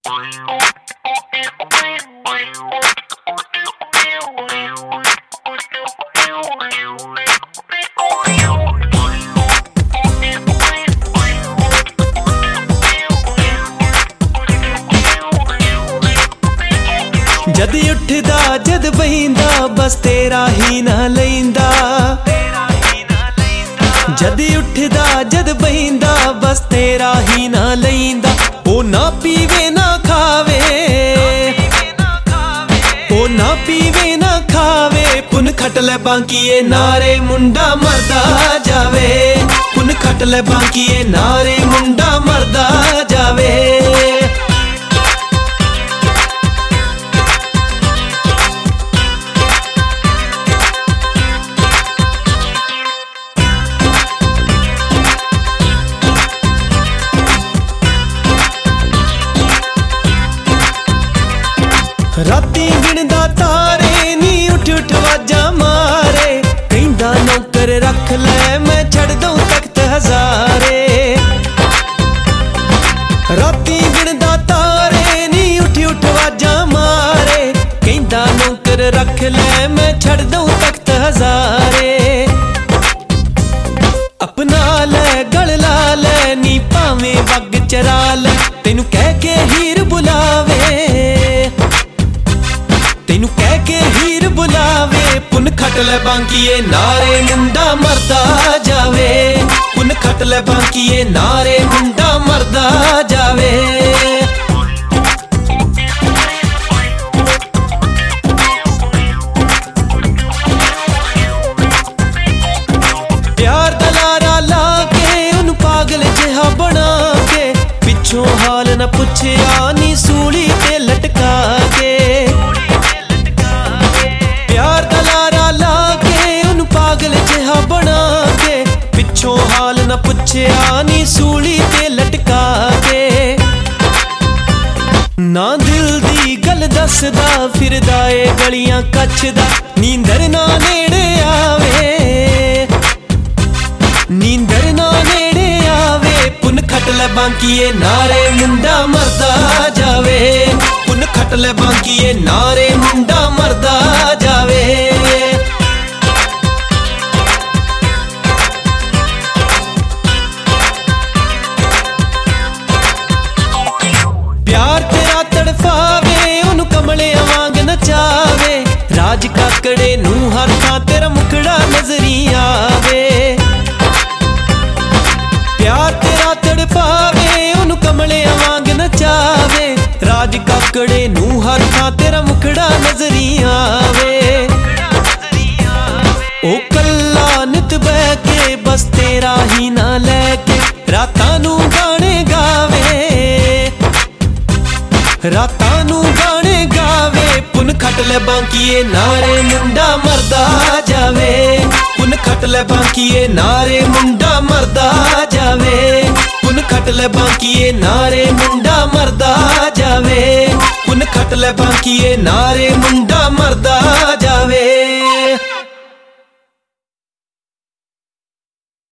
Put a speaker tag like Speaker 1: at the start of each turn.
Speaker 1: जद उठदा जद बहिंदा बस तेरा ही ना लैंदा। जद उठदा जद बहिंदा बस तेरा ही ना लैंदा। ओ ना पीवे ना खावे, ओ ना पीवे ना खावे। पुन खट ले बांकिए नारे मुंडा मरदा जावे। पुन खट ले बांकिए नारे मुंडा मरदा जावे। राती गिनदा तारे नी उठ उठ वाजा मारे। कहंदा नौकर रख ले मैं छड़ दूं तख्त हजारे। राती गिनदा तारे नी उठ उठ वाजा मारे। कहंदा नौकर रख ले मैं छड़ दूं तख्त हजारे। अपना ले गल ला ले नी भावें वग चरा ले। तेनू कह के हीर बुलावे, तेनू कह के हीर बुलावे। पुन खट ले बांकिए नारे मुंडा मरदा जावे। पुन खट ले बांकिए नारे मुंडा मरदा जावे। प्यार दा लारा ला के उन पागल जिहा बना के। पिछों हाल न पुछया नी सूली ते लटका के। प्यार दा लारा ला के उन पागल जिहा बना के। पिछों हाल न पुछया नी सूली ते लटका के। ना दिल दी गल दसदा फिरदा ए गलियां कछदा। नींदर ना नेड़े आवे, नींदर ना नेड़े आवे। पुन खट ले बांकिए नारे मुंडा मरदा जावे। पुन खट ले बांकिए नारे मुंडा मरदा जावे। प्यार तेरा तड़फावे उन कमले वांग नचावे। राज काकड़े नू हर थां तेरा मुखड़ा नजरी आवे। प्यार तेरा तड़फावे उन कमले वांग नचावे। राज काकड़े नू हर थां तेरा मुखड़ा नजरी आवे। ओ कल्ला नित बह के बस तेरा ही ना लैके। रातां नू गाने गावे, रातां नू गाने गावे। पुन खट ले बांकिए नारे मुंडा मरदा जावे। पुन खट ले बांकिए नारे मुंडा मरदा जावे। पुन खट ले बांकिए नारे मुंडा मरदा जावे। पुन खट ले बांकिए नारे मुंडा मरदा